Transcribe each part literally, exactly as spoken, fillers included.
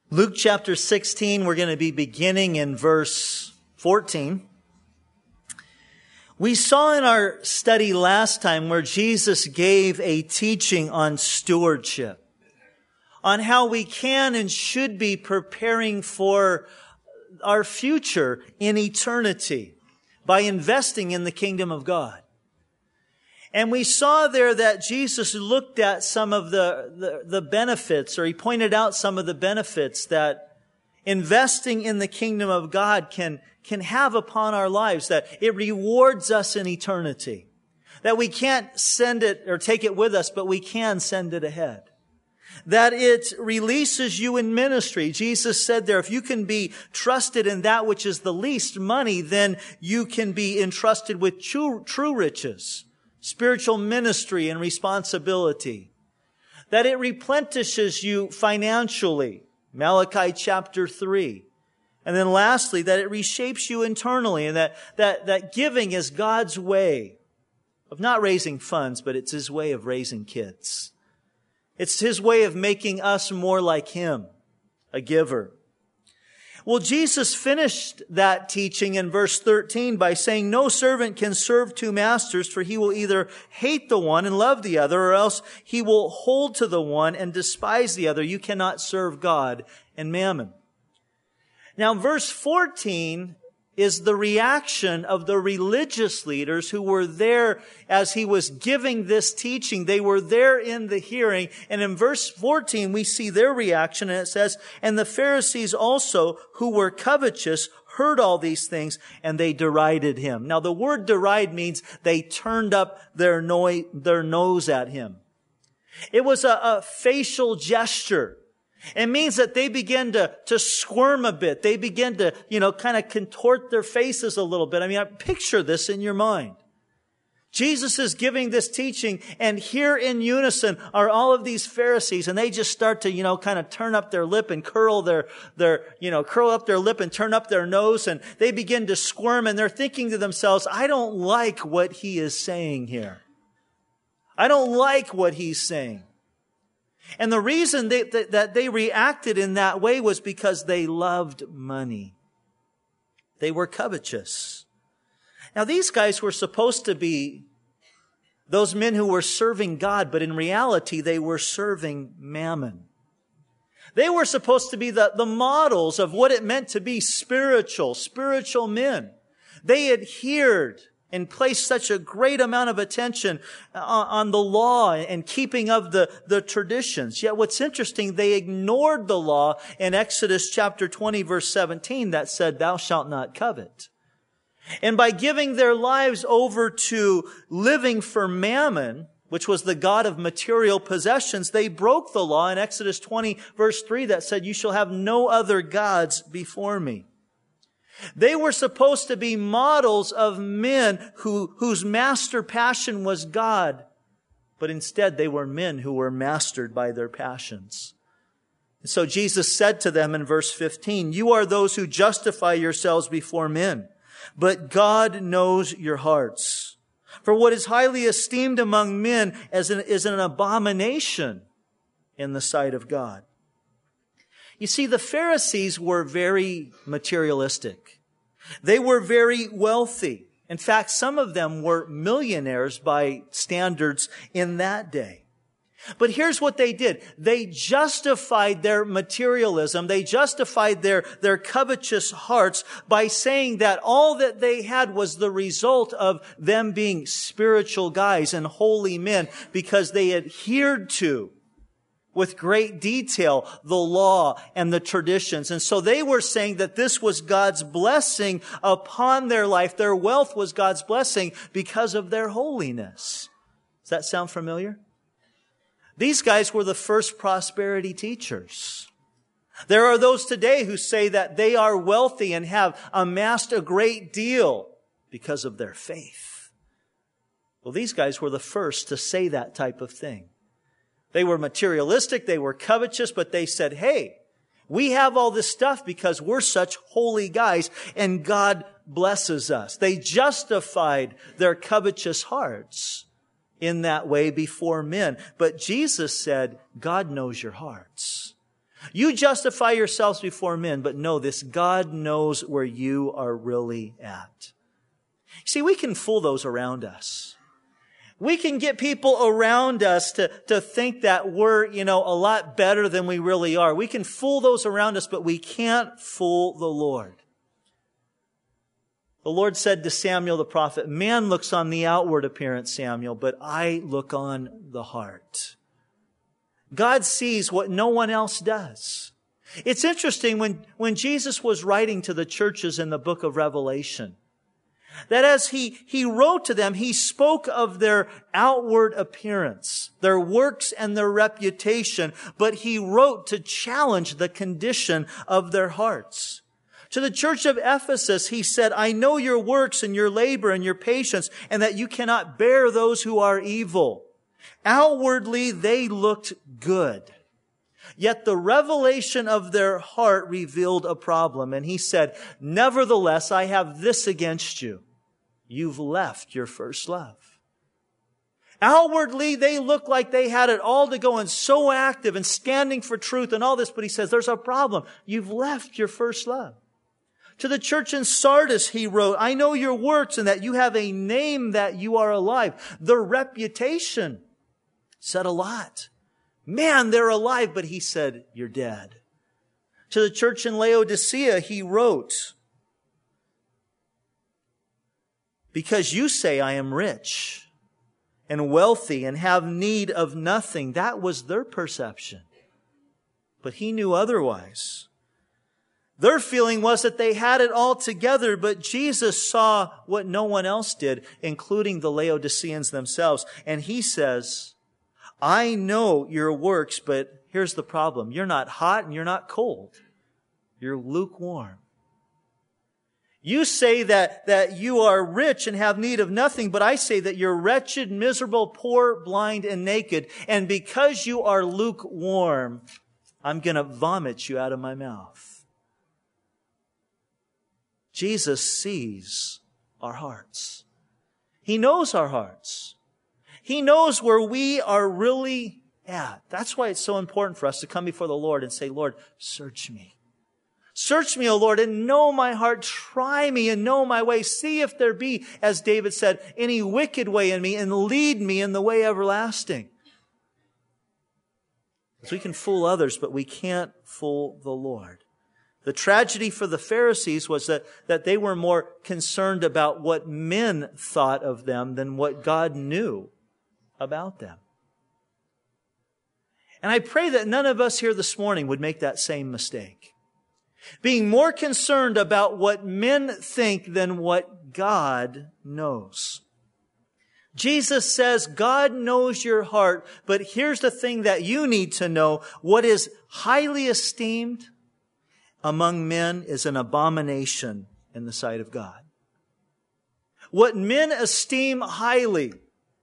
Luke chapter sixteen, we're going to be beginning in verse fourteen. We saw in our study last time where Jesus gave a teaching on stewardship, on how we can and should be preparing for our future in eternity by investing in the kingdom of God. And we saw there that Jesus looked at some of the, the, the benefits, or he pointed out some of the benefits that investing in the kingdom of God can, can have upon our lives, that it rewards us in eternity. That we can't send it or take it with us, but we can send it ahead. That it releases you in ministry. Jesus said there, if you can be trusted in that which is the least, money, then you can be entrusted with true, true riches. Spiritual ministry and responsibility. That it replenishes you financially. Malachi chapter three. And then lastly, that it reshapes you internally, and that, that, that giving is God's way of not raising funds, but it's His way of raising kids. It's His way of making us more like Him, a giver. Well, Jesus finished that teaching in verse thirteen by saying, no servant can serve two masters, for he will either hate the one and love the other, or else he will hold to the one and despise the other. You cannot serve God and mammon. Now, verse fourteen is the reaction of the religious leaders who were there as he was giving this teaching. They were there in the hearing. And in verse fourteen, we see their reaction. And it says, and the Pharisees also, who were covetous, heard all these things, and they derided him. Now, the word deride means they turned up their, no- their nose at him. It was a, a facial gesture. It means that they begin to, to squirm a bit. They begin to, you know, kind of contort their faces a little bit. I mean, picture this in your mind. Jesus is giving this teaching, and here in unison are all of these Pharisees, and they just start to, you know, kind of turn up their lip and curl their, their, you know, curl up their lip and turn up their nose, and they begin to squirm, and they're thinking to themselves, I don't like what he is saying here. I don't like what he's saying. And the reason they, that, that they reacted in that way was because they loved money. They were covetous. Now, these guys were supposed to be those men who were serving God, but in reality, they were serving mammon. They were supposed to be the, the models of what it meant to be spiritual, spiritual men. They adhered and placed such a great amount of attention on the law and keeping of the, the traditions. Yet what's interesting, they ignored the law in Exodus chapter twenty, verse seventeen, that said, thou shalt not covet. And by giving their lives over to living for mammon, which was the god of material possessions, they broke the law in Exodus twenty, verse three, that said, you shall have no other gods before me. They were supposed to be models of men who, whose master passion was God, but instead they were men who were mastered by their passions. And so Jesus said to them in verse fifteen, you are those who justify yourselves before men, but God knows your hearts. For what is highly esteemed among men as an, is an abomination in the sight of God. You see, the Pharisees were very materialistic. They were very wealthy. In fact, some of them were millionaires by standards in that day. But here's what they did. They justified their materialism. They justified their, their covetous hearts by saying that all that they had was the result of them being spiritual guys and holy men because they adhered to, with great detail, the law and the traditions. And so they were saying that this was God's blessing upon their life. Their wealth was God's blessing because of their holiness. Does that sound familiar? These guys were the first prosperity teachers. There are those today who say that they are wealthy and have amassed a great deal because of their faith. Well, these guys were the first to say that type of thing. They were materialistic, they were covetous, but they said, hey, we have all this stuff because we're such holy guys and God blesses us. They justified their covetous hearts in that way before men. But Jesus said, God knows your hearts. You justify yourselves before men, but know this, God knows where you are really at. See, we can fool those around us. We can get people around us to, to think that we're, you know, a lot better than we really are. We can fool those around us, but we can't fool the Lord. The Lord said to Samuel the prophet, man looks on the outward appearance, Samuel, but I look on the heart. God sees what no one else does. It's interesting when, when Jesus was writing to the churches in the book of Revelation, that as he, he wrote to them, he spoke of their outward appearance, their works and their reputation, but he wrote to challenge the condition of their hearts. To the church of Ephesus, he said, I know your works and your labor and your patience, and that you cannot bear those who are evil. Outwardly, they looked good. Yet the revelation of their heart revealed a problem. And he said, nevertheless, I have this against you. You've left your first love. Outwardly, they look like they had it all to go and so active and standing for truth and all this. But he says, there's a problem. You've left your first love. To the church in Sardis, he wrote, I know your works and that you have a name that you are alive. Their reputation said a lot. Man, they're alive, but he said, you're dead. To the church in Laodicea, he wrote, because you say I am rich and wealthy and have need of nothing. That was their perception. But he knew otherwise. Their feeling was that they had it all together, but Jesus saw what no one else did, including the Laodiceans themselves. And he says, I know your works, but here's the problem. You're not hot and you're not cold. You're lukewarm. You say that, that you are rich and have need of nothing, but I say that you're wretched, miserable, poor, blind, and naked. And because you are lukewarm, I'm going to vomit you out of my mouth. Jesus sees our hearts. He knows our hearts. He knows where we are really at. That's why it's so important for us to come before the Lord and say, Lord, search me. Search me, O Lord, and know my heart. Try me and know my way. See if there be, as David said, any wicked way in me, and lead me in the way everlasting. Because we can fool others, but we can't fool the Lord. The tragedy for the Pharisees was that, that they were more concerned about what men thought of them than what God knew about them. And I pray that none of us here this morning would make that same mistake. Being more concerned about what men think than what God knows. Jesus says God knows your heart, but here's the thing that you need to know. What is highly esteemed among men is an abomination in the sight of God. What men esteem highly,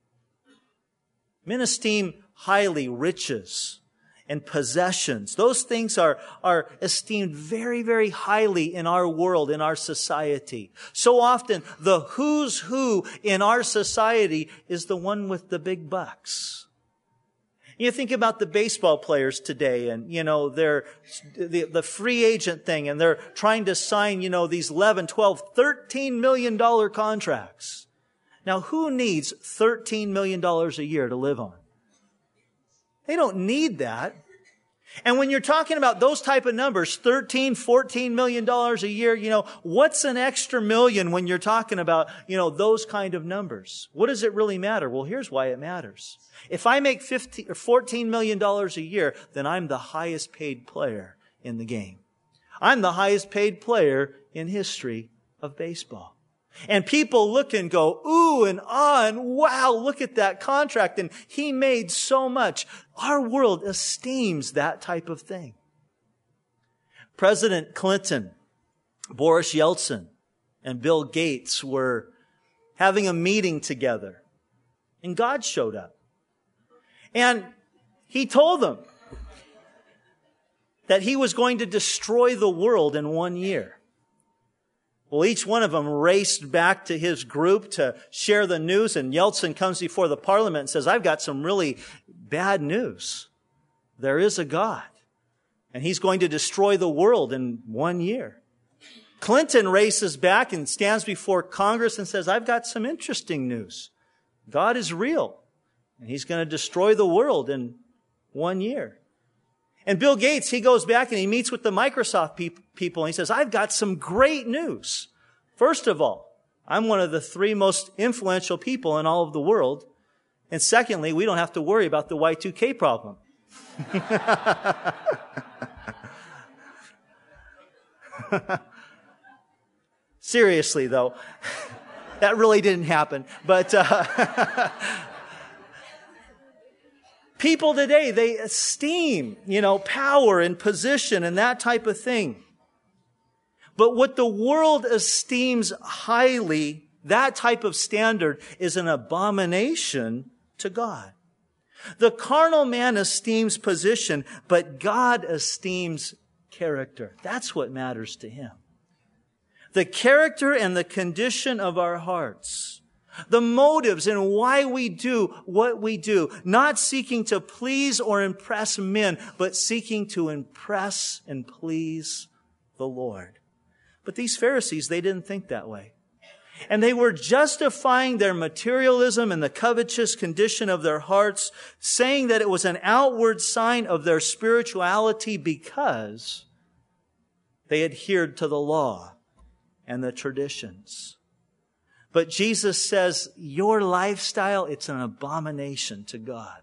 men esteem highly riches and possessions. Those things are, are esteemed very, very highly in our world, in our society. So often, the who's who in our society is the one with the big bucks. You think about the baseball players today and, you know, they're, the, the free agent thing, and they're trying to sign, you know, these eleven, twelve, thirteen million dollars contracts. Now, who needs thirteen million dollars a year to live on? They don't need that. And when you're talking about those type of numbers, thirteen, fourteen million dollars a year, you know, what's an extra million when you're talking about, you know, those kind of numbers? What does it really matter? Well, here's why it matters. If I make fifteen or fourteen million dollars a year, then I'm the highest paid player in the game. I'm the highest paid player in history of baseball. And people look and go, ooh and ah, and wow, look at that contract. And he made so much. Our world esteems that type of thing. President Clinton, Boris Yeltsin, and Bill Gates were having a meeting together. And God showed up. And he told them that he was going to destroy the world in one year. Well, each one of them raced back to his group to share the news, and Yeltsin comes before the parliament and says, I've got some really bad news. There is a God. And he's going to destroy the world in one year. Clinton races back and stands before Congress and says, I've got some interesting news. God is real. And he's going to destroy the world in one year. And Bill Gates, he goes back and he meets with the Microsoft pe- people and he says, I've got some great news. First of all, I'm one of the three most influential people in all of the world. And secondly, we don't have to worry about the Y two K problem. Seriously, though, that really didn't happen. But uh, people today, they esteem, you know, power and position and that type of thing. But what the world esteems highly, that type of standard is an abomination to God. The carnal man esteems position, but God esteems character. That's what matters to him. The character and the condition of our hearts. The motives and why we do what we do. Not seeking to please or impress men, but seeking to impress and please the Lord. But these Pharisees, they didn't think that way. And they were justifying their materialism and the covetous condition of their hearts, saying that it was an outward sign of their spirituality because they adhered to the law and the traditions. But Jesus says, your lifestyle, it's an abomination to God.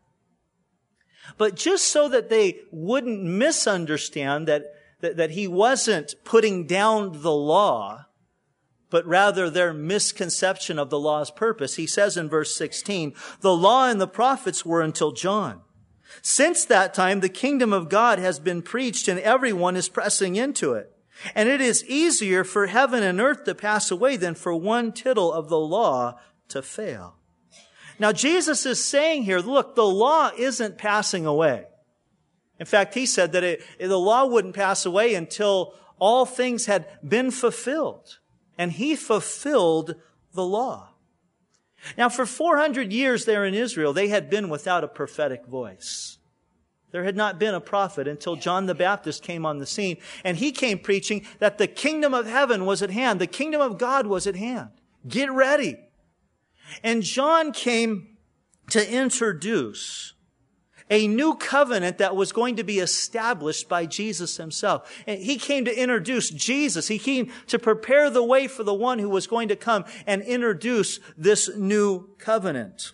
But just so that they wouldn't misunderstand that, that, that he wasn't putting down the law, but rather their misconception of the law's purpose, he says in verse sixteen, the law and the prophets were until John. Since that time, the kingdom of God has been preached and everyone is pressing into it. And it is easier for heaven and earth to pass away than for one tittle of the law to fail. Now, Jesus is saying here, look, the law isn't passing away. In fact, he said that it, the law wouldn't pass away until all things had been fulfilled. And he fulfilled the law. Now, for four hundred years there in Israel, they had been without a prophetic voice. There had not been a prophet until John the Baptist came on the scene. And he came preaching that the kingdom of heaven was at hand. The kingdom of God was at hand. Get ready. And John came to introduce a new covenant that was going to be established by Jesus himself. And he came to introduce Jesus. He came to prepare the way for the one who was going to come and introduce this new covenant.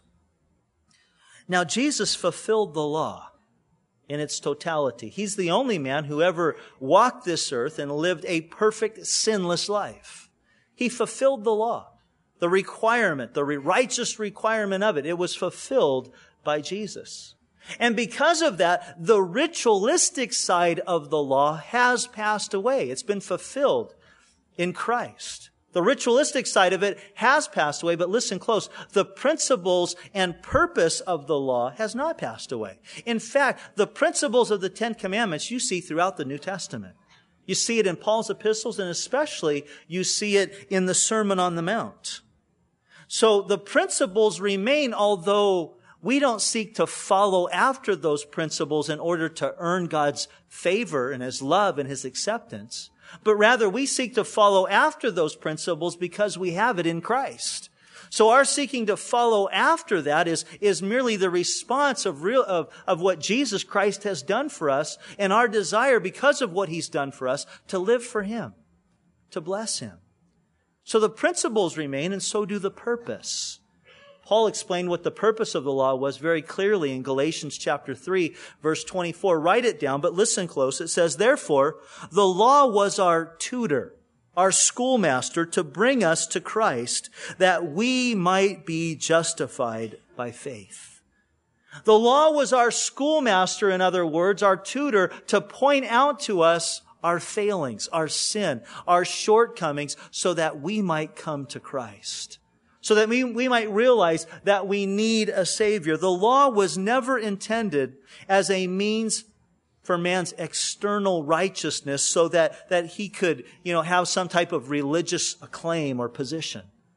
Now, Jesus fulfilled the law in its totality. He's the only man who ever walked this earth and lived a perfect, sinless life. He fulfilled the law, the requirement, the righteous requirement of it. It was fulfilled by Jesus. And because of that, the ritualistic side of the law has passed away. It's been fulfilled in Christ. The ritualistic side of it has passed away, but listen close. The principles and purpose of the law has not passed away. In fact, the principles of the Ten Commandments you see throughout the New Testament. You see it in Paul's epistles, and especially you see it in the Sermon on the Mount. So the principles remain, although we don't seek to follow after those principles in order to earn God's favor and His love and His acceptance, but rather we seek to follow after those principles because we have it in Christ. So our seeking to follow after that is, is merely the response of real, of, of what Jesus Christ has done for us and our desire because of what He's done for us to live for Him, to bless Him. So the principles remain and so do the purpose. Paul explained what the purpose of the law was very clearly in Galatians chapter three, verse twenty-four. Write it down, but listen close. It says, therefore, the law was our tutor, our schoolmaster to bring us to Christ, that we might be justified by faith. The law was our schoolmaster, in other words, our tutor, to point out to us our failings, our sin, our shortcomings, so that we might come to Christ. So that we, we might realize that we need a Savior. The law was never intended as a means for man's external righteousness so that, that he could, you know, have some type of religious acclaim or position.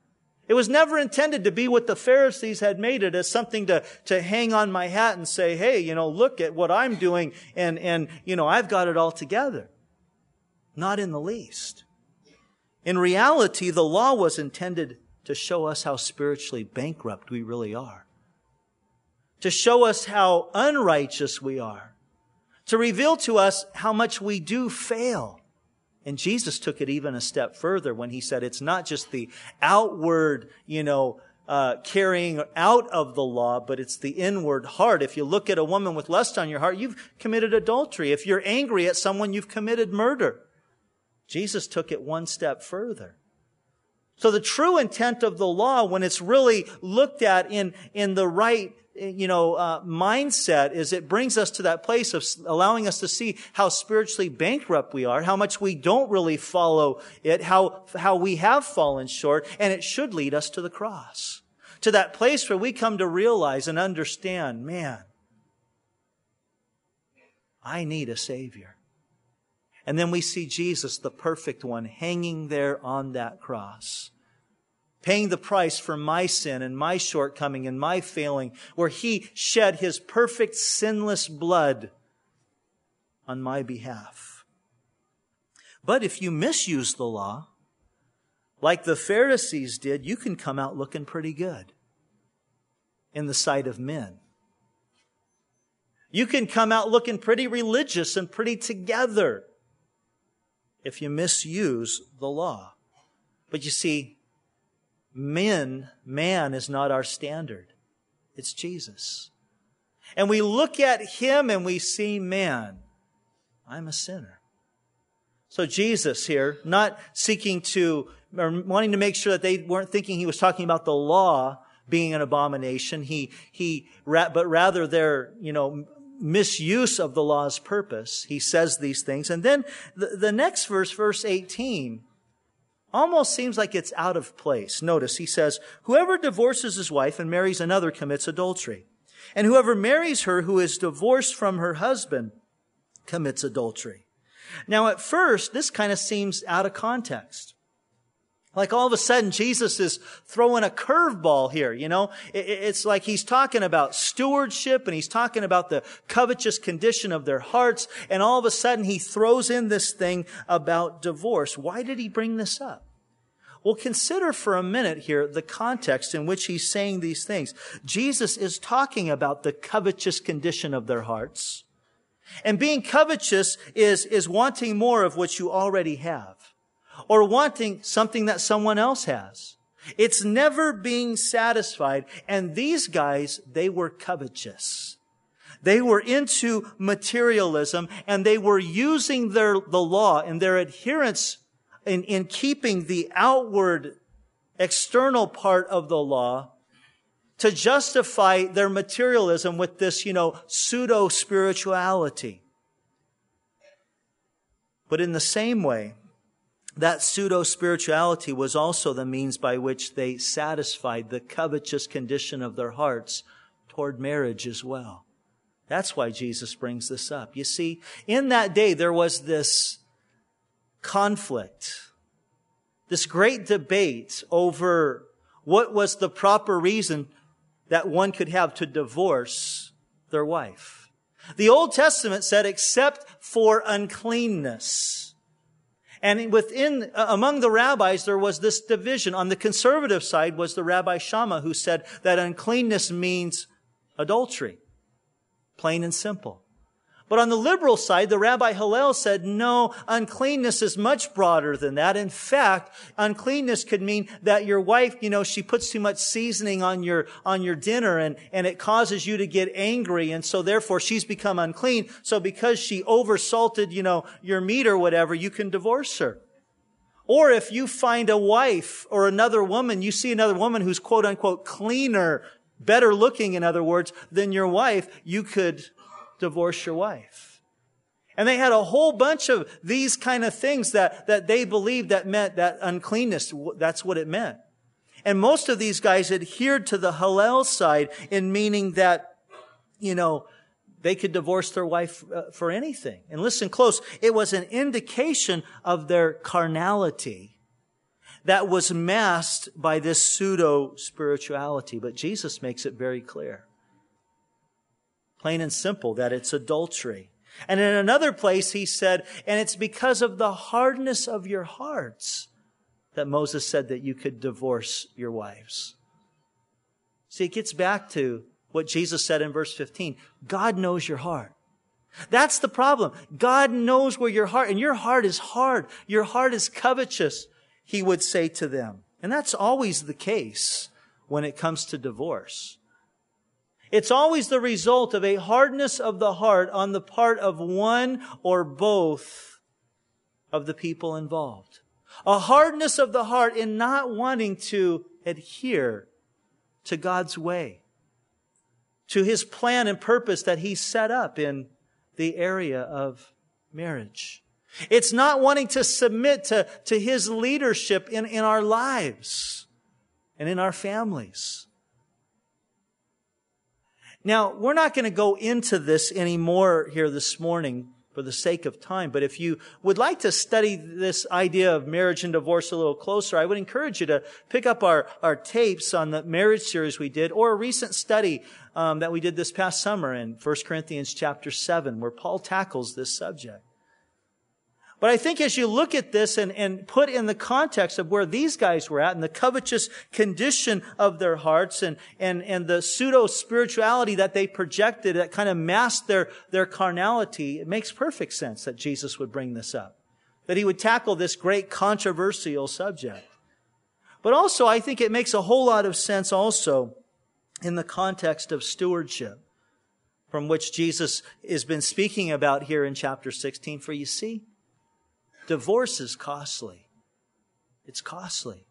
It was never intended to be what the Pharisees had made it, as something to, to hang on my hat and say, hey, you know, look at what I'm doing and, and, you know, I've got it all together. Not in the least. In reality, the law was intended to show us how spiritually bankrupt we really are. To show us how unrighteous we are. To reveal to us how much we do fail. And Jesus took it even a step further when He said it's not just the outward, you know, uh, carrying out of the law, but it's the inward heart. If you look at a woman with lust on your heart, you've committed adultery. If you're angry at someone, you've committed murder. Jesus took it one step further. So the true intent of the law, when it's really looked at in, in the right you know, uh, mindset, is it brings us to that place of allowing us to see how spiritually bankrupt we are, how much we don't really follow it, how, how we have fallen short, and it should lead us to the cross. To that place where we come to realize and understand, man, I need a Savior. And then we see Jesus, the perfect one, hanging there on that cross, paying the price for my sin and my shortcoming and my failing, where He shed His perfect sinless blood on my behalf. But if you misuse the law, like the Pharisees did, you can come out looking pretty good in the sight of men. You can come out looking pretty religious and pretty together if you misuse the law. But you see, Men, man is not our standard. It's Jesus. And we look at Him and we see, man, I'm a sinner. So Jesus here, not seeking to, or wanting to make sure that they weren't thinking He was talking about the law being an abomination. He, he, but rather their, you know, misuse of the law's purpose. He says these things. And then the, the next verse, verse eighteen, almost seems like it's out of place. Notice, he says, whoever divorces his wife and marries another commits adultery. And whoever marries her who is divorced from her husband commits adultery. Now, at first, this kind of seems out of context. Like all of a sudden, Jesus is throwing a curveball here, you know. It's like He's talking about stewardship and He's talking about the covetous condition of their hearts. And all of a sudden, He throws in this thing about divorce. Why did He bring this up? Well, consider for a minute here the context in which He's saying these things. Jesus is talking about the covetous condition of their hearts. And being covetous is, is wanting more of what you already have, or wanting something that someone else has. It's never being satisfied. And these guys, they were covetous. They were into materialism, and they were using their, the law and their adherence in, in keeping the outward, external part of the law to justify their materialism with this, you know, pseudo-spirituality. But in the same way, that pseudo-spirituality was also the means by which they satisfied the covetous condition of their hearts toward marriage as well. That's why Jesus brings this up. You see, in that day there was this conflict, this great debate over what was the proper reason that one could have to divorce their wife. The Old Testament said, except for uncleanness. And within, among the rabbis, there was this division. On the conservative side was the Rabbi Shammah, who said that uncleanness means adultery. Plain and simple. But on the liberal side, the Rabbi Hillel said, no, uncleanness is much broader than that. In fact, uncleanness could mean that your wife, you know, she puts too much seasoning on your, on your dinner and, and it causes you to get angry. And so therefore she's become unclean. So because she oversalted, you know, your meat or whatever, you can divorce her. Or if you find a wife or another woman, you see another woman who's quote unquote cleaner, better looking, in other words, than your wife, you could divorce your wife. And they had a whole bunch of these kind of things that, that they believed that meant that uncleanness, that's what it meant. And most of these guys adhered to the Hillel side in meaning that, you know, they could divorce their wife uh, for anything. And listen close, it was an indication of their carnality. that was masked by this pseudo-spirituality. But Jesus makes it very clear, plain and simple, that it's adultery. And in another place he said, and it's because of the hardness of your hearts that Moses said that you could divorce your wives. See, it gets back to what Jesus said in verse fifteen. God knows your heart. That's the problem. God knows where your heart, and your heart is hard. Your heart is covetous, he would say to them. And that's always the case when it comes to divorce. It's always the result of a hardness of the heart on the part of one or both of the people involved. A hardness of the heart in not wanting to adhere to God's way, to His plan and purpose that He set up in the area of marriage. It's not wanting to submit to, to His leadership in, in our lives and in our families. Now, we're not going to go into this anymore here this morning for the sake of time, but if you would like to study this idea of marriage and divorce a little closer, I would encourage you to pick up our, our tapes on the marriage series we did, or a recent study um, that we did this past summer in First Corinthians chapter seven, where Paul tackles this subject. But I think as you look at this and, and put in the context of where these guys were at and the covetous condition of their hearts and, and, and the pseudo-spirituality that they projected that kind of masked their, their carnality, it makes perfect sense that Jesus would bring this up, that He would tackle this great controversial subject. But also, I think it makes a whole lot of sense also in the context of stewardship, from which Jesus has been speaking about here in chapter sixteen. For you see, divorce is costly. It's costly.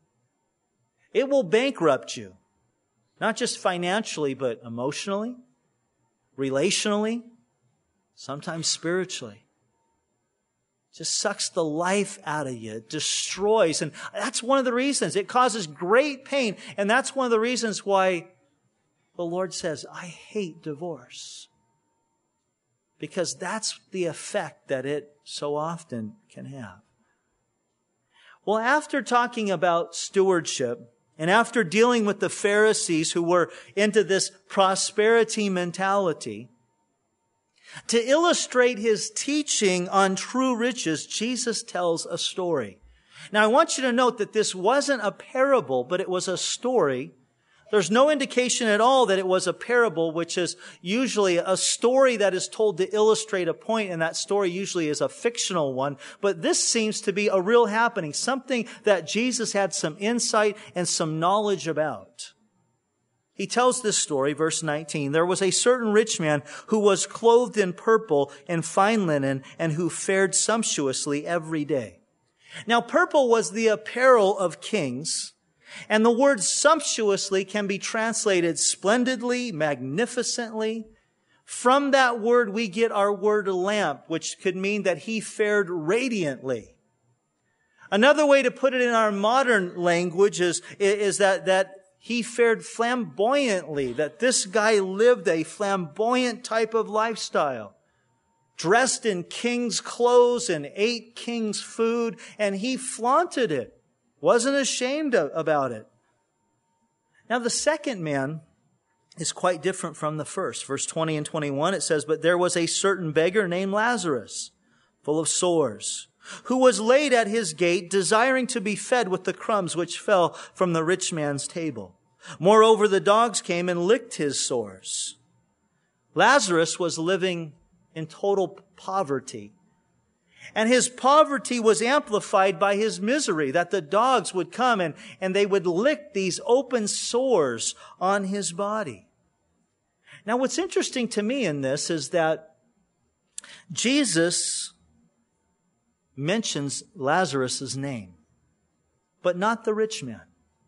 It will bankrupt you, not just financially, but emotionally, relationally, sometimes spiritually. It just sucks the life out of you. It destroys. And that's one of the reasons. It causes great pain. And that's one of the reasons why the Lord says, I hate divorce. Because that's the effect that it so often can have. Well, after talking about stewardship, and after dealing with the Pharisees who were into this prosperity mentality, to illustrate His teaching on true riches, Jesus tells a story. Now, I want you to note that this wasn't a parable, but it was a story. There's no indication at all that it was a parable, which is usually a story that is told to illustrate a point, and that story usually is a fictional one. But this seems to be a real happening, something that Jesus had some insight and some knowledge about. He tells this story, verse nineteen. There was a certain rich man who was clothed in purple and fine linen, and who fared sumptuously every day. Now, purple was the apparel of kings. And the word sumptuously can be translated splendidly, magnificently. From that word, we get our word lamp, which could mean that he fared radiantly. Another way to put it in our modern language is, is that, that he fared flamboyantly, that this guy lived a flamboyant type of lifestyle. Dressed in king's clothes and ate king's food, and he flaunted it. Wasn't ashamed of, about it. Now, the second man is quite different from the first. Verse twenty and twenty-one, it says, But there was a certain beggar named Lazarus, full of sores, who was laid at his gate, desiring to be fed with the crumbs which fell from the rich man's table. Moreover, the dogs came and licked his sores. Lazarus was living in total poverty. And his poverty was amplified by his misery, that the dogs would come and, and they would lick these open sores on his body. Now, what's interesting to me in this is that Jesus mentions Lazarus' name, but not the rich man.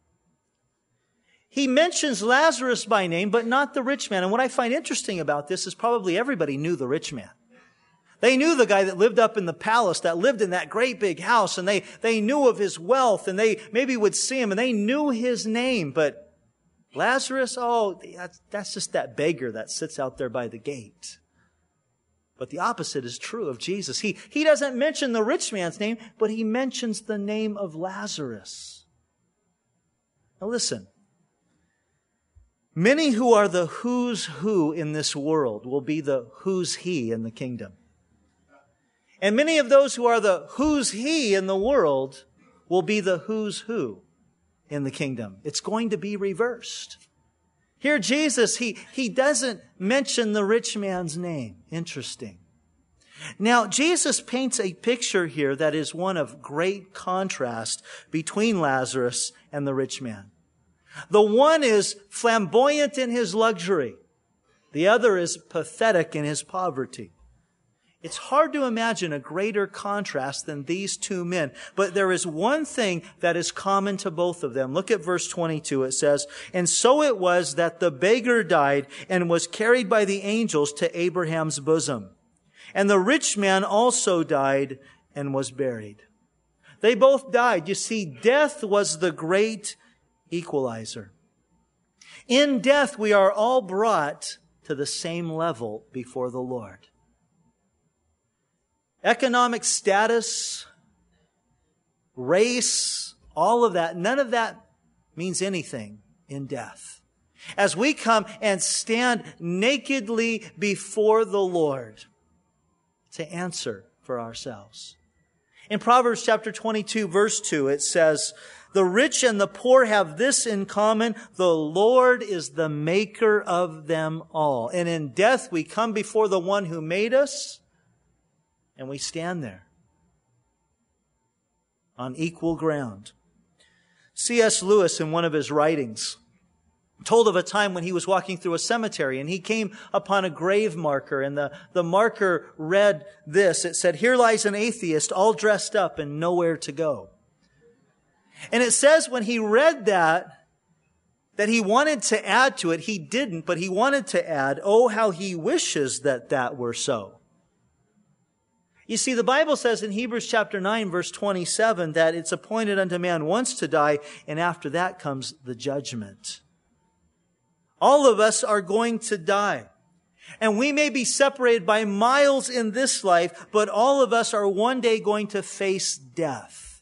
He mentions Lazarus by name, but not the rich man. And what I find interesting about this is probably everybody knew the rich man. They knew the guy that lived up in the palace, that lived in that great big house, and they, they knew of his wealth, and they maybe would see him, and they knew his name. But Lazarus, oh, that's, that's just that beggar that sits out there by the gate. But the opposite is true of Jesus. He, he doesn't mention the rich man's name, but he mentions the name of Lazarus. Now listen. Many who are the who's who in this world will be the who's he in the kingdom. And many of those who are the who's he in the world will be the who's who in the kingdom. It's going to be reversed. Here Jesus, he, he doesn't mention the rich man's name. Interesting. Now, Jesus paints a picture here that is one of great contrast between Lazarus and the rich man. The one is flamboyant in his luxury. The other is pathetic in his poverty. It's hard to imagine a greater contrast than these two men. But there is one thing that is common to both of them. Look at verse twenty-two. It says, "And so it was that the beggar died and was carried by the angels to Abraham's bosom. And the rich man also died and was buried." They both died. You see, death was the great equalizer. In death, we are all brought to the same level before the Lord. Economic status, race, all of that, none of that means anything in death. As we come and stand nakedly before the Lord to answer for ourselves. In Proverbs chapter twenty-two, verse two, it says, "The rich and the poor have this in common. The Lord is the maker of them all." And in death, we come before the one who made us, and we stand there on equal ground. C S Lewis, in one of his writings, told of a time when he was walking through a cemetery and he came upon a grave marker, and the, the marker read this. It said, "Here lies an atheist all dressed up and nowhere to go." And it says when he read that, that he wanted to add to it. He didn't, but he wanted to add, "Oh, how he wishes that that were so." You see, the Bible says in Hebrews chapter nine, verse twenty-seven, that it's appointed unto man once to die, and after that comes the judgment. All of us are going to die. And we may be separated by miles in this life, but all of us are one day going to face death.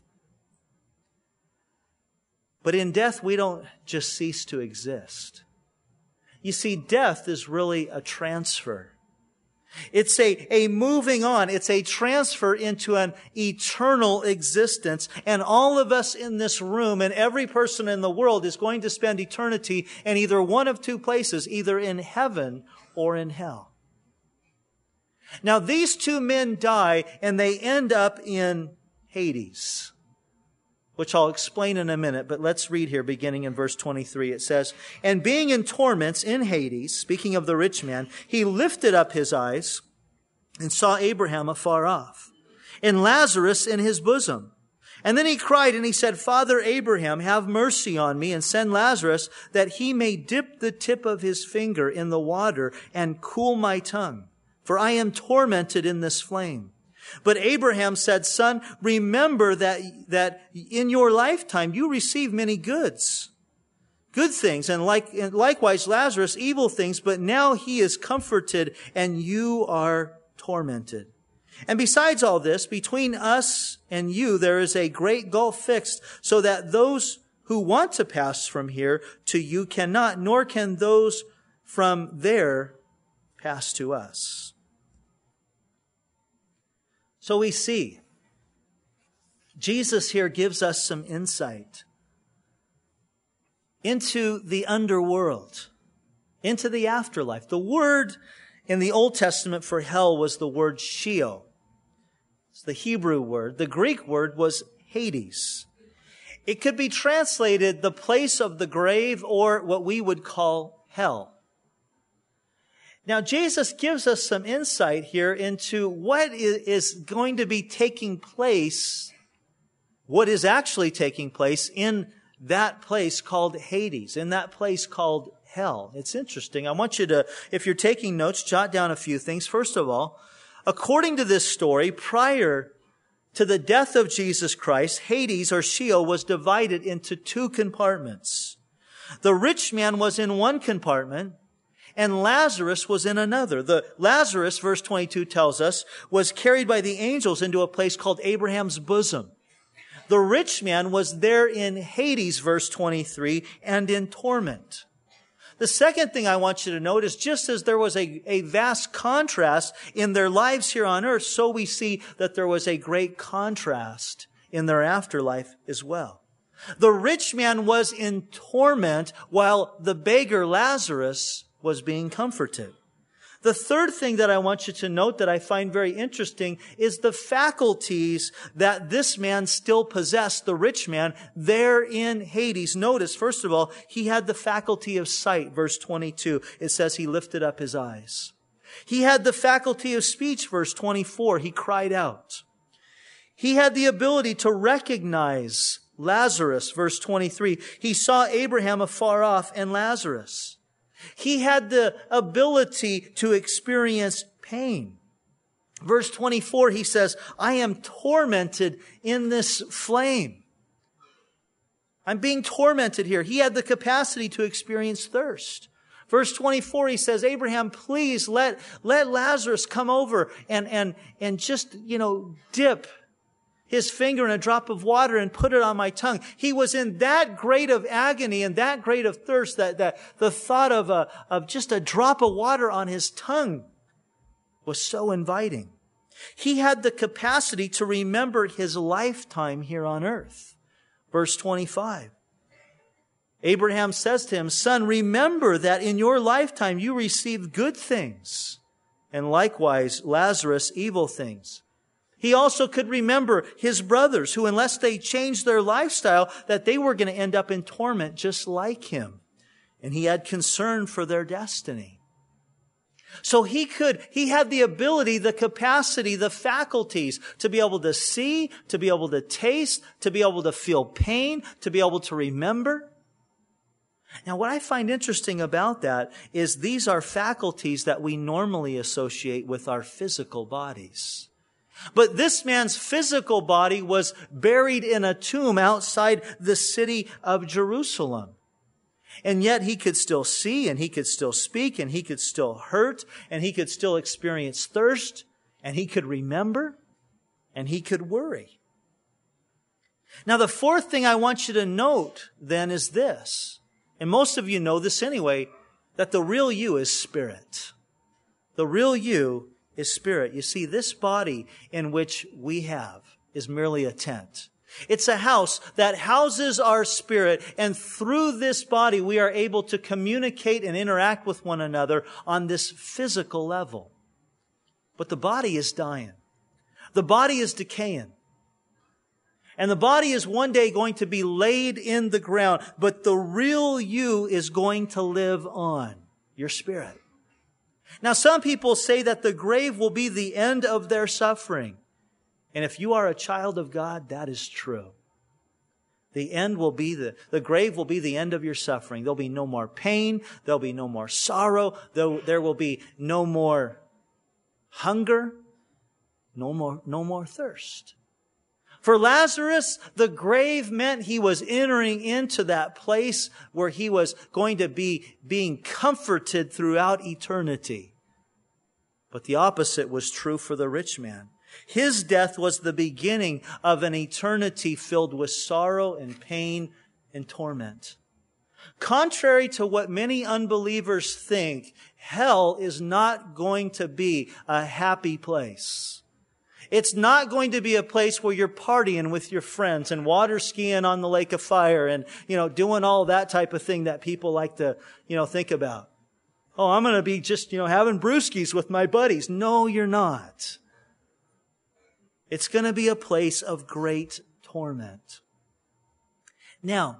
But in death, we don't just cease to exist. You see, death is really a transfer. It's a, a moving on. It's a transfer into an eternal existence. And all of us in this room and every person in the world is going to spend eternity in either one of two places, either in heaven or in hell. Now, these two men die and they end up in Hades, which I'll explain in a minute, but let's read here beginning in verse twenty-three. It says, "And being in torments in Hades," speaking of the rich man, "he lifted up his eyes and saw Abraham afar off, and Lazarus in his bosom. And then he cried and he said, Father Abraham, have mercy on me and send Lazarus that he may dip the tip of his finger in the water and cool my tongue, for I am tormented in this flame. But Abraham said, Son, remember that, that in your lifetime you received many goods, good things, and, like, and likewise Lazarus evil things, but now he is comforted and you are tormented. And besides all this, between us and you there is a great gulf fixed, so that those who want to pass from here to you cannot, nor can those from there pass to us." So we see, Jesus here gives us some insight into the underworld, into the afterlife. The word in the Old Testament for hell was the word Sheol. It's the Hebrew word. The Greek word was Hades. It could be translated the place of the grave, or what we would call hell. Now, Jesus gives us some insight here into what is going to be taking place, what is actually taking place in that place called Hades, in that place called hell. It's interesting. I want you to, if you're taking notes, jot down a few things. First of all, according to this story, prior to the death of Jesus Christ, Hades or Sheol was divided into two compartments. The rich man was in one compartment, and Lazarus was in another. The Lazarus, verse twenty-two tells us, was carried by the angels into a place called Abraham's bosom. The rich man was there in Hades, verse twenty-three, and in torment. The second thing I want you to note is just as there was a, a vast contrast in their lives here on earth, so we see that there was a great contrast in their afterlife as well. The rich man was in torment while the beggar Lazarus was being comforted. The third thing that I want you to note that I find very interesting is the faculties that this man still possessed, the rich man, there in Hades. Notice, first of all, he had the faculty of sight. Verse twenty-two, it says he lifted up his eyes. He had the faculty of speech. Verse twenty-four, he cried out. He had the ability to recognize Lazarus. Verse twenty-three, he saw Abraham afar off and Lazarus. He had the ability to experience pain. Verse twenty-four, he says, I am tormented in this flame. I'm being tormented here. He had the capacity to experience thirst. Verse twenty-four, he says, Abraham, please let, let Lazarus come over and, and, and just, you know, dip his finger in a drop of water and put it on my tongue. He was in that great of agony and that great of thirst that, that the thought of a, of just a drop of water on his tongue was so inviting. He had the capacity to remember his lifetime here on earth. Verse twenty-five. Abraham says to him, son, remember that in your lifetime you received good things, and likewise Lazarus evil things. He also could remember his brothers who, unless they changed their lifestyle, that they were going to end up in torment just like him. And he had concern for their destiny. So he could, he had the ability, the capacity, the faculties to be able to see, to be able to taste, to be able to feel pain, to be able to remember. Now, what I find interesting about that is these are faculties that we normally associate with our physical bodies. But this man's physical body was buried in a tomb outside the city of Jerusalem. And yet he could still see, and he could still speak, and he could still hurt, and he could still experience thirst, and he could remember, and he could worry. Now, the fourth thing I want you to note then is this, and most of you know this anyway, that the real you is spirit. The real you is spirit. You see, this body in which we have is merely a tent. It's a house that houses our spirit, and through this body we are able to communicate and interact with one another on this physical level. But the body is dying. The body is decaying. And the body is one day going to be laid in the ground, but the real you is going to live on, your spirit. Now, some people say that the grave will be the end of their suffering. And if you are a child of God, that is true. The end will be the, the grave will be the end of your suffering. There'll be no more pain. There'll be no more sorrow. There, there will be no more hunger. No more, no more thirst. For Lazarus, the grave meant he was entering into that place where he was going to be being comforted throughout eternity. But the opposite was true for the rich man. His death was the beginning of an eternity filled with sorrow and pain and torment. Contrary to what many unbelievers think, hell is not going to be a happy place. It's not going to be a place where you're partying with your friends and water skiing on the lake of fire and, you know, doing all that type of thing that people like to, you know, think about. Oh, I'm going to be just, you know, having brewskis with my buddies. No, you're not. It's going to be a place of great torment. Now,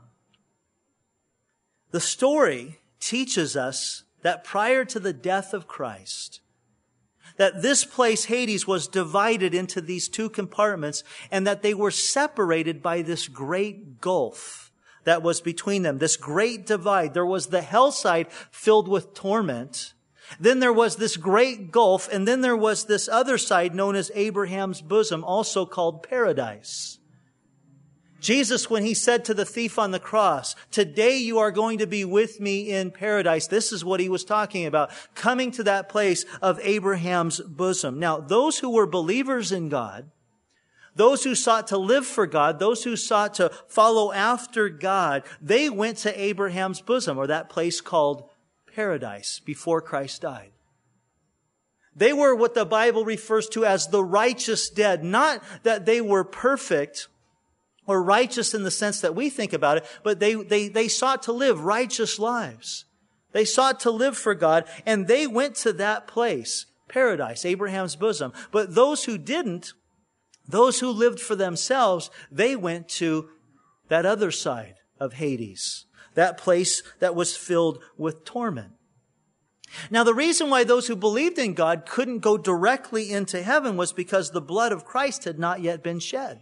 the story teaches us that prior to the death of Christ, that this place, Hades, was divided into these two compartments and that they were separated by this great gulf that was between them, this great divide. There was the hell side filled with torment. Then there was this great gulf, and then there was this other side known as Abraham's bosom, also called paradise. Jesus, when he said to the thief on the cross, today you are going to be with me in paradise, this is what he was talking about, coming to that place of Abraham's bosom. Now, those who were believers in God, those who sought to live for God, those who sought to follow after God, they went to Abraham's bosom, or that place called paradise, before Christ died. They were what the Bible refers to as the righteous dead. Not that they were perfect or righteous in the sense that we think about it, but they, they, they sought to live righteous lives. They sought to live for God, and they went to that place, paradise, Abraham's bosom. But those who didn't, those who lived for themselves, they went to that other side of Hades, that place that was filled with torment. Now, the reason why those who believed in God couldn't go directly into heaven was because the blood of Christ had not yet been shed.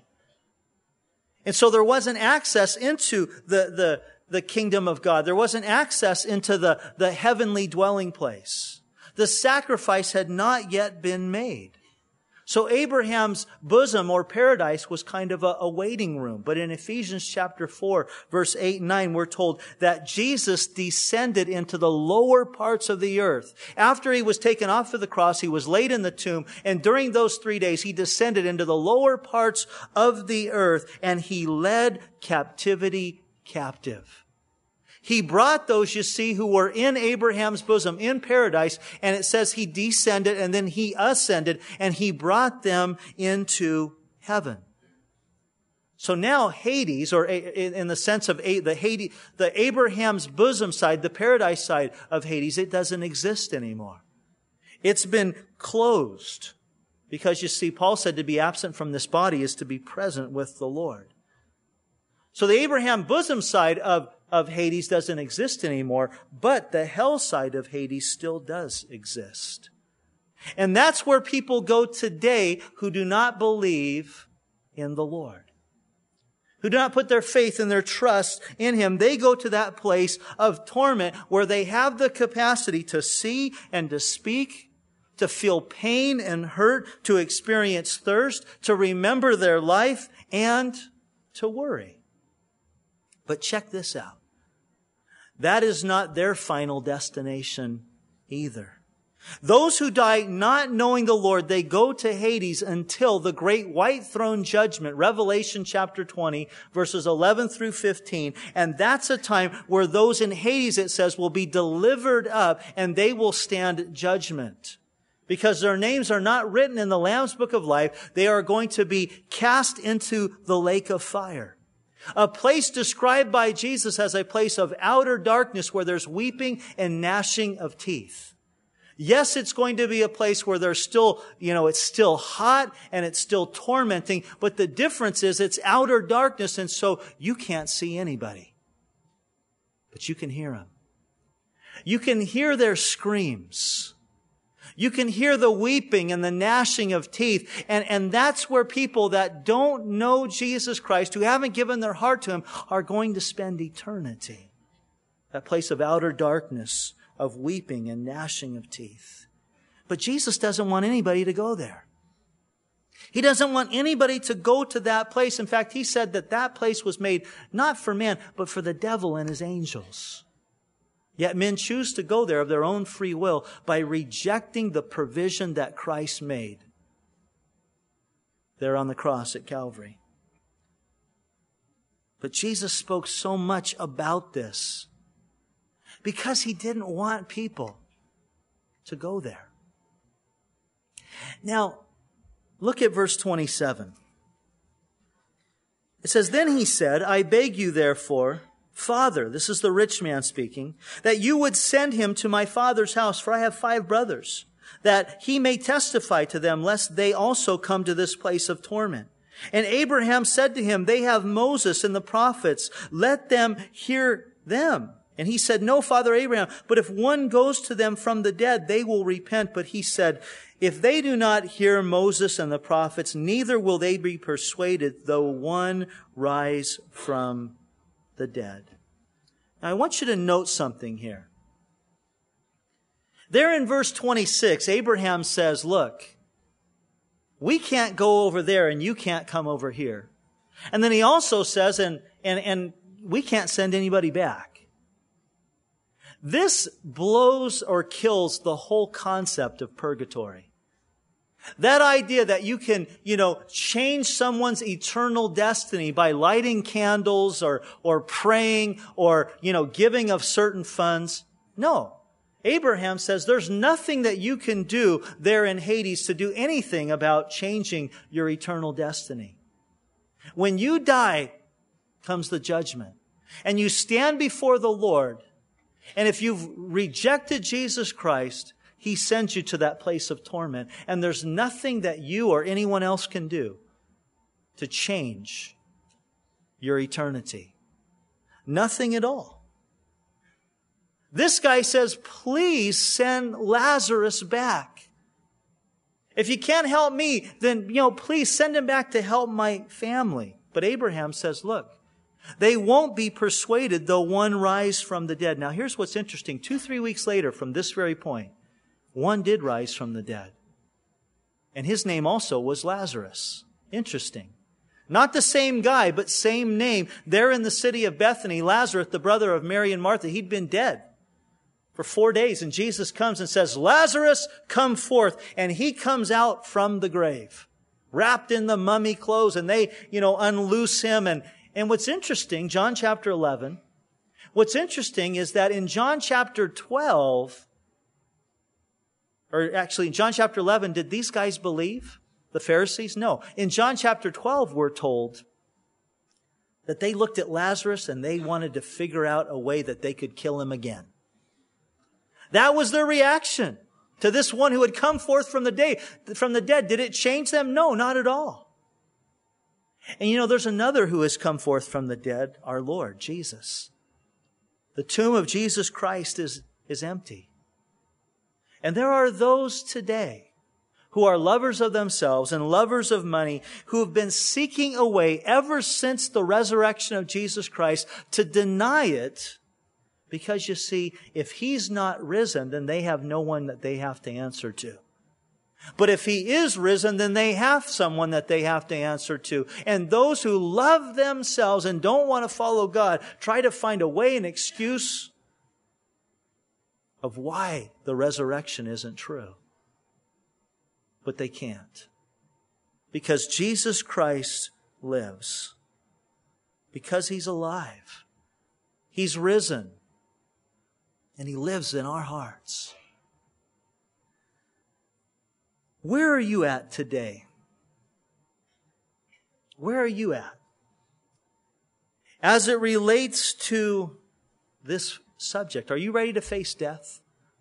And so there wasn't access into the, the, the kingdom of God. There wasn't access into the, the heavenly dwelling place. The sacrifice had not yet been made. So Abraham's bosom or paradise was kind of a, a waiting room. But in Ephesians chapter four, verse eight and nine, we're told that Jesus descended into the lower parts of the earth. After he was taken off of the cross, he was laid in the tomb. And during those three days, he descended into the lower parts of the earth and he led captivity captive. He brought those, you see, who were in Abraham's bosom, in paradise, and it says he descended and then he ascended, and he brought them into heaven. So now Hades, or in the sense of the Hades, the Abraham's bosom side, the paradise side of Hades, it doesn't exist anymore. It's been closed. Because you see, Paul said to be absent from this body is to be present with the Lord. So the Abraham bosom side of of Hades doesn't exist anymore, but the hell side of Hades still does exist. And that's where people go today who do not believe in the Lord, who do not put their faith and their trust in Him. They go to that place of torment where they have the capacity to see and to speak, to feel pain and hurt, to experience thirst, to remember their life, and to worry. But check this out. That is not their final destination either. Those who die not knowing the Lord, they go to Hades until the great white throne judgment, Revelation chapter twenty, verses eleven through fifteen. And that's a time where those in Hades, it says, will be delivered up and they will stand judgment. Because their names are not written in the Lamb's Book of Life, they are going to be cast into the lake of fire. A place described by Jesus as a place of outer darkness where there's weeping and gnashing of teeth. Yes, it's going to be a place where there's still, you know, it's still hot and it's still tormenting, but the difference is it's outer darkness, and so you can't see anybody. But you can hear them. You can hear their screams. You can hear the weeping and the gnashing of teeth. And, and that's where people that don't know Jesus Christ, who haven't given their heart to Him, are going to spend eternity. That place of outer darkness, of weeping and gnashing of teeth. But Jesus doesn't want anybody to go there. He doesn't want anybody to go to that place. In fact, He said that that place was made not for man, but for the devil and his angels. Yet men choose to go there of their own free will by rejecting the provision that Christ made there on the cross at Calvary. But Jesus spoke so much about this because He didn't want people to go there. Now, look at verse twenty-seven. It says, "Then He said, I beg you therefore, Father," this is the rich man speaking, "that you would send him to my father's house, for I have five brothers, that he may testify to them, lest they also come to this place of torment. And Abraham said to him, They have Moses and the prophets. Let them hear them. And he said, No, Father Abraham, but if one goes to them from the dead, they will repent. But he said, If they do not hear Moses and the prophets, neither will they be persuaded, though one rise from the dead." Now, I want you to note something here. There in verse twenty-six, Abraham says, look, we can't go over there and you can't come over here. And then he also says, and, and, and we can't send anybody back. This blows or kills the whole concept of purgatory. That idea that you can, you know, change someone's eternal destiny by lighting candles or, or praying or, you know, giving of certain funds. No. Abraham says there's nothing that you can do there in Hades to do anything about changing your eternal destiny. When you die, comes the judgment. And you stand before the Lord. And if you've rejected Jesus Christ, He sends you to that place of torment. And there's nothing that you or anyone else can do to change your eternity. Nothing at all. This guy says, please send Lazarus back. If you can't help me, then, you know, please send him back to help my family. But Abraham says, look, they won't be persuaded though one rise from the dead. Now here's what's interesting. Two, three weeks later from this very point, one did rise from the dead. And his name also was Lazarus. Interesting. Not the same guy, but same name. There in the city of Bethany, Lazarus, the brother of Mary and Martha, he'd been dead for four days. And Jesus comes and says, Lazarus, come forth. And he comes out from the grave, wrapped in the mummy clothes. And they, you know, unloose him. And, and what's interesting, John chapter eleven, what's interesting is that in John chapter twelve, or actually in John chapter eleven, did these guys believe? The Pharisees? No. In John chapter twelve, we're told that they looked at Lazarus and they wanted to figure out a way that they could kill him again. That was their reaction to this one who had come forth from the day, from the dead. Did it change them? No, not at all. And you know, there's another who has come forth from the dead, our Lord, Jesus. The tomb of Jesus Christ is, is empty. And there are those today who are lovers of themselves and lovers of money who have been seeking a way ever since the resurrection of Jesus Christ to deny it. Because you see, if He's not risen, then they have no one that they have to answer to. But if He is risen, then they have someone that they have to answer to. And those who love themselves and don't want to follow God try to find a way, an excuse of why the resurrection isn't true. But they can't. Because Jesus Christ lives. Because He's alive. He's risen. And He lives in our hearts. Where are you at today? Where are you at? As it relates to this subject, are you ready to face death?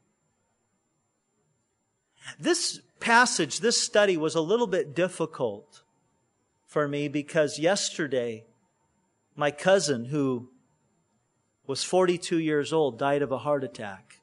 This passage, this study was a little bit difficult for me because yesterday, my cousin who was forty-two years old, died of a heart attack.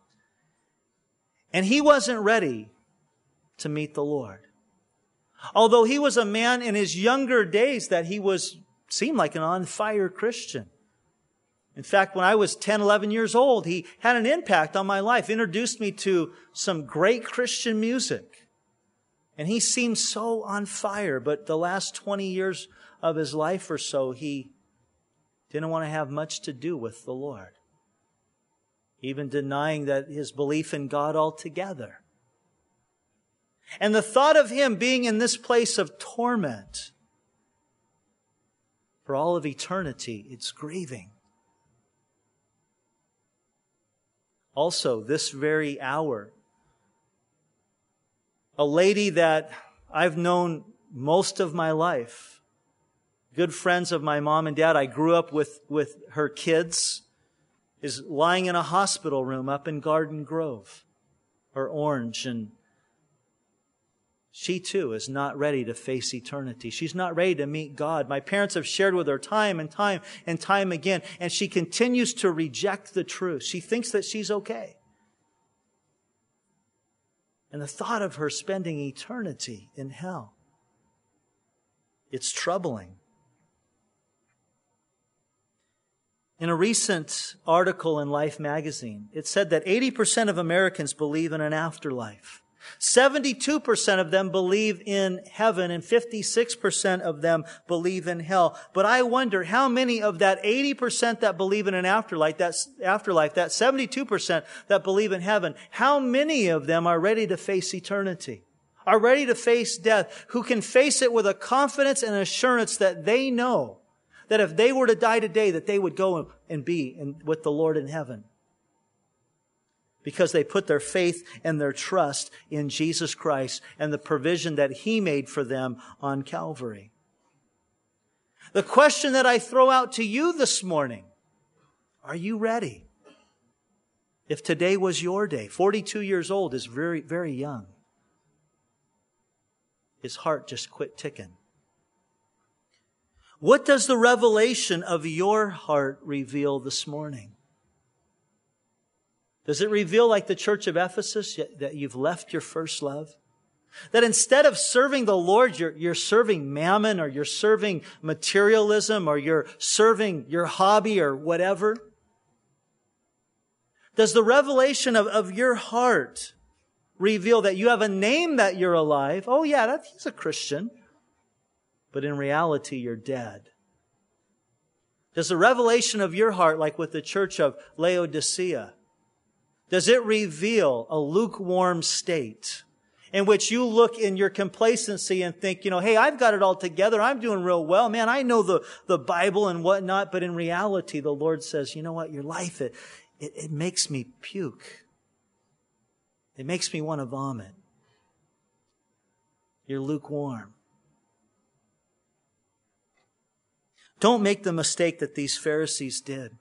And he wasn't ready to meet the Lord. Although he was a man in his younger days that he was, seemed like an on-fire Christian. In fact, when I was ten, eleven years old, he had an impact on my life, introduced me to some great Christian music. And he seemed so on fire, but the last twenty years of his life or so, he didn't want to have much to do with the Lord. Even denying that his belief in God altogether. And the thought of him being in this place of torment for all of eternity, it's grieving. Also, this very hour, a lady that I've known most of my life, good friends of my mom and dad, I grew up with, with her kids, is lying in a hospital room up in Garden Grove or Orange. And she too is not ready to face eternity. She's not ready to meet God. My parents have shared with her time and time and time again, and she continues to reject the truth. She thinks that she's okay. And the thought of her spending eternity in hell, it's troubling. In a recent article in Life magazine, it said that eighty percent of Americans believe in an afterlife. seventy-two percent of them believe in heaven and fifty-six percent of them believe in hell. But I wonder how many of that eighty percent that believe in an afterlife, that's afterlife, that seventy-two percent that believe in heaven, how many of them are ready to face eternity, are ready to face death, who can face it with a confidence and assurance that they know that if they were to die today, that they would go and be in, with the Lord in heaven. Because they put their faith and their trust in Jesus Christ and the provision that He made for them on Calvary. The question that I throw out to you this morning, are you ready? If today was your day, forty-two years old is very, very young. His heart just quit ticking. What does the revelation of your heart reveal this morning? Does it reveal, like the church of Ephesus, that you've left your first love? That instead of serving the Lord, you're, you're serving mammon, or you're serving materialism, or you're serving your hobby or whatever? Does the revelation of, of your heart reveal that you have a name that you're alive? Oh yeah, that, he's a Christian. But in reality, you're dead. Does the revelation of your heart, like with the church of Laodicea, does it reveal a lukewarm state in which you look in your complacency and think, you know, hey, I've got it all together. I'm doing real well. Man, I know the, the Bible and whatnot. But in reality, the Lord says, you know what? Your life, it, it, it makes me puke. It makes me want to vomit. You're lukewarm. Don't make the mistake that these Pharisees did.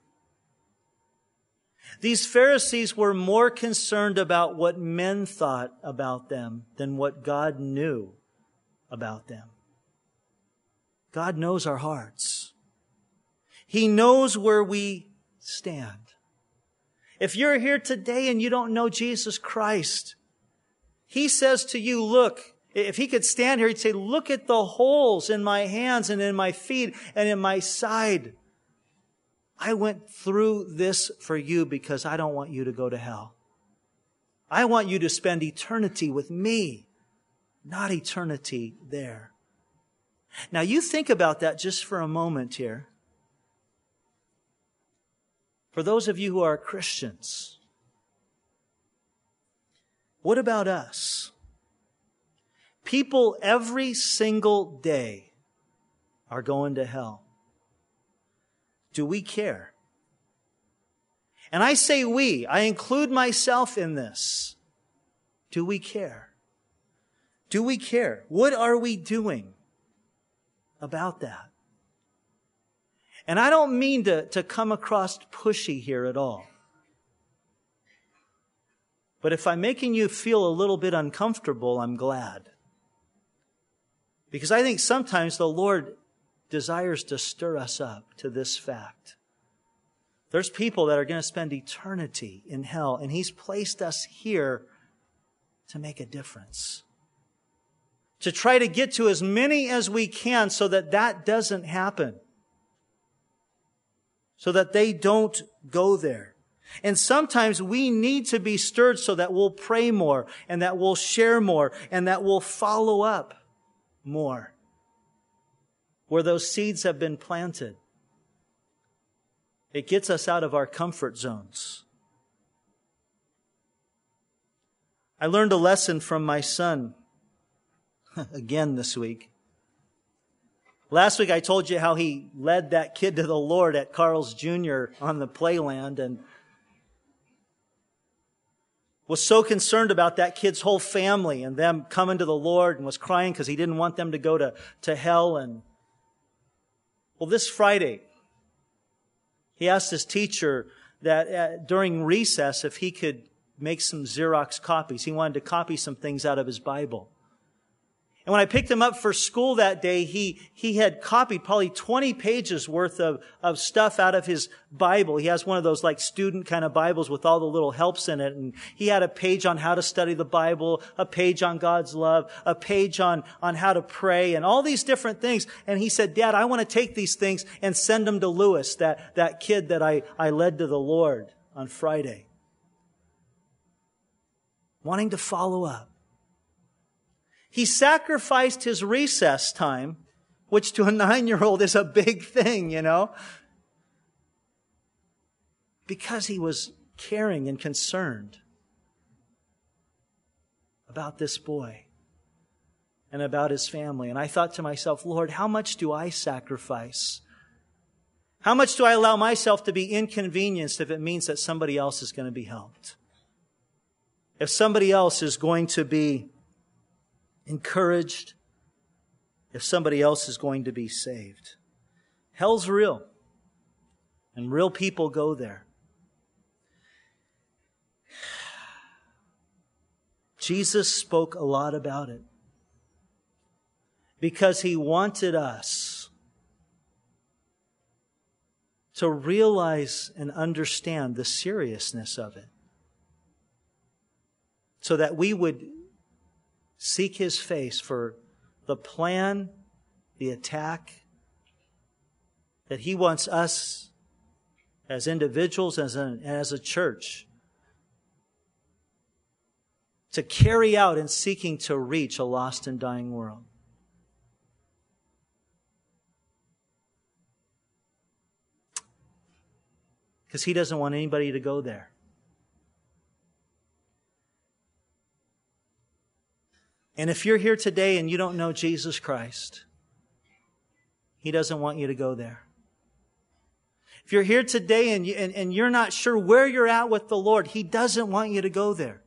These Pharisees were more concerned about what men thought about them than what God knew about them. God knows our hearts. He knows where we stand. If you're here today and you don't know Jesus Christ, He says to you, look, if He could stand here, He'd say, look at the holes in my hands and in my feet and in my side. I went through this for you because I don't want you to go to hell. I want you to spend eternity with me, not eternity there. Now you think about that just for a moment here. For those of you who are Christians, what about us? People every single day are going to hell. Do we care? And I say we, I include myself in this. Do we care? Do we care? What are we doing about that? And I don't mean to, to come across pushy here at all. But if I'm making you feel a little bit uncomfortable, I'm glad. Because I think sometimes the Lord desires to stir us up to this fact. There's people that are going to spend eternity in hell, and He's placed us here to make a difference. To try to get to as many as we can so that that doesn't happen. So that they don't go there. And sometimes we need to be stirred so that we'll pray more, and that we'll share more, and that we'll follow up more. Where those seeds have been planted. It gets us out of our comfort zones. I learned a lesson from my son again this week. Last week I told you how he led that kid to the Lord at Carl's Junior on the playland and was so concerned about that kid's whole family and them coming to the Lord, and was crying because he didn't want them to go to, to hell. And well, this Friday, he asked his teacher that uh, during recess if he could make some Xerox copies. He wanted to copy some things out of his Bible. And when I picked him up for school that day, he, he had copied probably twenty pages worth of, of stuff out of his Bible. He has one of those like student kind of Bibles with all the little helps in it. And he had a page on how to study the Bible, a page on God's love, a page on, on how to pray, and all these different things. And he said, Dad, I want to take these things and send them to Lewis, that, that kid that I, I led to the Lord on Friday. Wanting to follow up. He sacrificed his recess time, which to a nine-year-old is a big thing, you know, because he was caring and concerned about this boy and about his family. And I thought to myself, Lord, how much do I sacrifice? How much do I allow myself to be inconvenienced if it means that somebody else is going to be helped? If somebody else is going to be encouraged, if somebody else is going to be saved. Hell's real, and real people go there. Jesus spoke a lot about it because He wanted us to realize and understand the seriousness of it, so that we would seek His face for the plan, the attack that He wants us as individuals, as a, as a church, to carry out in seeking to reach a lost and dying world. Because He doesn't want anybody to go there. And if you're here today and you don't know Jesus Christ, He doesn't want you to go there. If you're here today and, you, and, and you're not sure where you're at with the Lord, He doesn't want you to go there.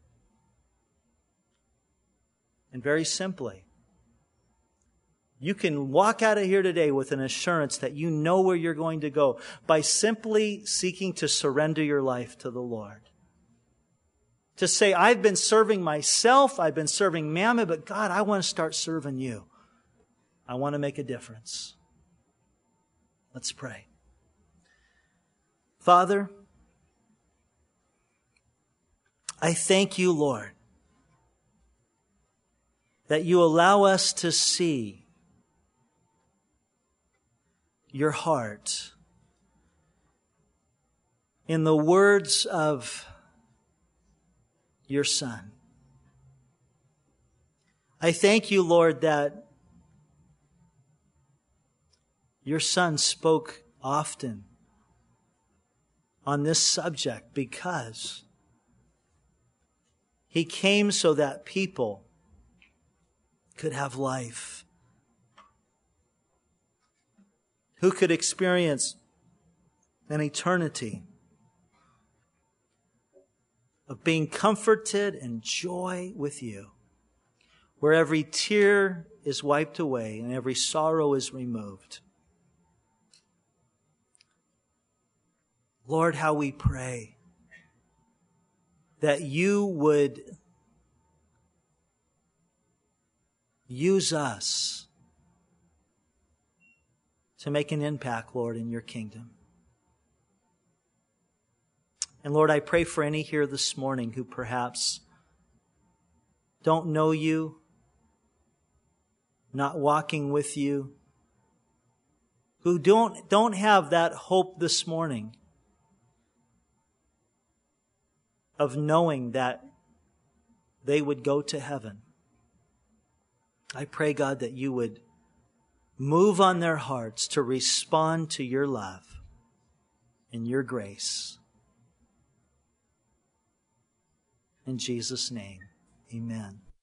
And very simply, you can walk out of here today with an assurance that you know where you're going to go by simply seeking to surrender your life to the Lord. To say, I've been serving myself, I've been serving Mammon, but God, I want to start serving You. I want to make a difference. Let's pray. Father, I thank You, Lord, that You allow us to see Your heart in the words of Your Son. I thank You, Lord, that Your Son spoke often on this subject because He came so that people could have life, who could experience an eternity of being comforted and joy with You, where every tear is wiped away and every sorrow is removed. Lord, how we pray that You would use us to make an impact, Lord, in Your kingdom. And Lord, I pray for any here this morning who perhaps don't know You, not walking with You, who don't, don't have that hope this morning of knowing that they would go to heaven. I pray, God, that You would move on their hearts to respond to Your love and Your grace. In Jesus' name, amen.